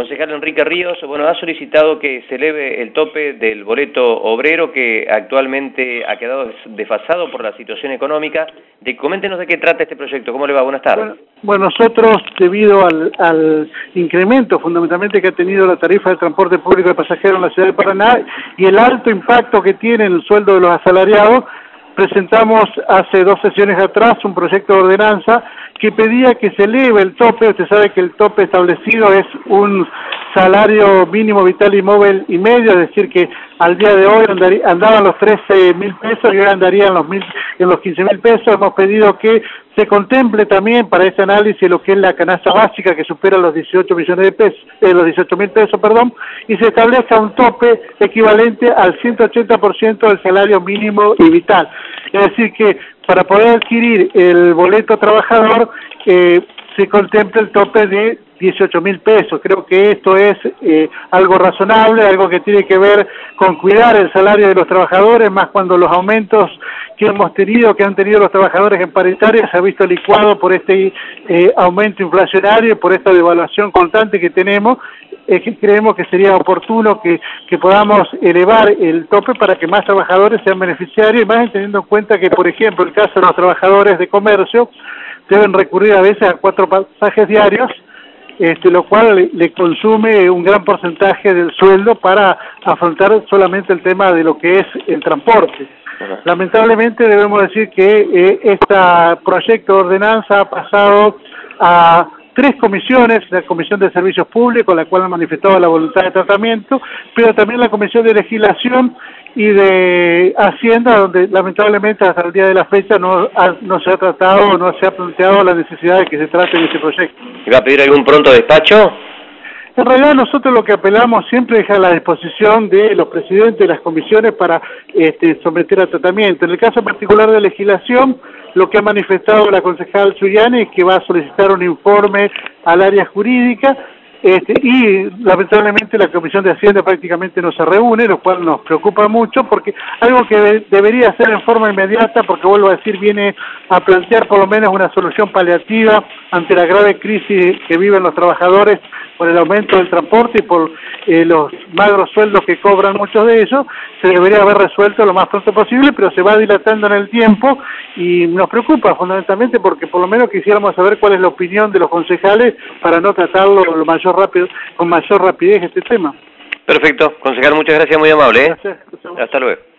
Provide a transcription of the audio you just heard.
Concejal Enrique Ríos, bueno, ha solicitado que se eleve el tope del boleto obrero que actualmente ha quedado desfasado por la situación económica. Coméntenos de qué trata este proyecto. ¿Cómo le va? Buenas tardes. Bueno, nosotros, debido al incremento fundamentalmente que ha tenido la tarifa del transporte público de pasajeros en la ciudad de Paraná y el alto impacto que tiene en el sueldo de los asalariados, presentamos hace 2 sesiones atrás un proyecto de ordenanza que pedía que se eleve el tope. Usted sabe que el tope establecido es un salario mínimo vital y móvil y medio, es decir que al día de hoy andaban los 13.000 pesos y hoy andarían en los 15.000 pesos. Hemos pedido que se contemple también para ese análisis lo que es la canasta básica que supera los 18 millones de pesos, los 18.000 pesos, y se establezca un tope equivalente al 180% del salario mínimo y vital. Es decir que para poder adquirir el boleto trabajador se contemple el tope de 18.000 pesos. Creo que esto es algo razonable, algo que tiene que ver con cuidar el salario de los trabajadores, más cuando los aumentos que han tenido los trabajadores en paritaria se ha visto licuado por este aumento inflacionario y por esta devaluación constante que tenemos. Creemos que sería oportuno que podamos elevar el tope para que más trabajadores sean beneficiarios, y más teniendo en cuenta que, por ejemplo, el caso de los trabajadores de comercio deben recurrir a veces a 4 pasajes diarios, lo cual le consume un gran porcentaje del sueldo para afrontar solamente el tema de lo que es el transporte. Lamentablemente debemos decir que este proyecto de ordenanza ha pasado a 3 comisiones: la Comisión de Servicios Públicos, la cual ha manifestado la voluntad de tratamiento, pero también la Comisión de Legislación y de Hacienda, donde lamentablemente hasta el día de la fecha no se ha tratado, no se ha planteado la necesidad de que se trate de este proyecto. ¿Y va a pedir algún pronto despacho? En realidad nosotros lo que apelamos siempre es a la disposición de los presidentes de las comisiones para someter a tratamiento. En el caso particular de legislación, lo que ha manifestado la concejal Zuliani es que va a solicitar un informe al área jurídica, y lamentablemente la Comisión de Hacienda prácticamente no se reúne, lo cual nos preocupa mucho, porque algo que debería hacer en forma inmediata, porque vuelvo a decir, viene a plantear por lo menos una solución paliativa ante la grave crisis que viven los trabajadores por el aumento del transporte y por los magros sueldos que cobran muchos de ellos. Se debería haber resuelto lo más pronto posible, pero se va dilatando en el tiempo y nos preocupa fundamentalmente porque por lo menos quisiéramos saber cuál es la opinión de los concejales para no tratarlo con mayor rapidez este tema. Perfecto, concejal, muchas gracias, muy amable. Gracias. Hasta luego.